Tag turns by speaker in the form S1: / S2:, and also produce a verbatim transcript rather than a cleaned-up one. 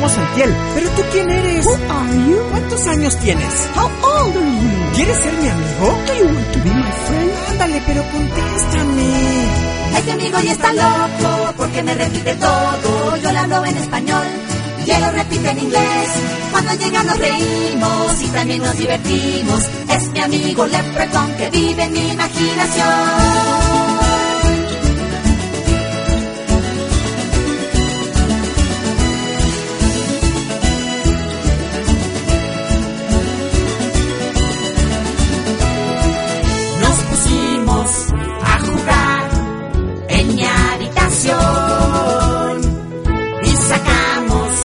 S1: llamo Santiel. ¿Pero tú quién eres?
S2: Who are you?
S1: ¿Cuántos años tienes?
S2: How old are you?
S1: ¿Quieres ser mi amigo?
S2: Do you want to be my friend?
S1: Ándale, pero contéstame.
S3: Este amigo ya está loco porque me repite todo. Yo le hablo en español y él lo repite en inglés. Cuando llega nos reímos y también nos divertimos. Es mi amigo Leprechaun que vive en mi imaginación.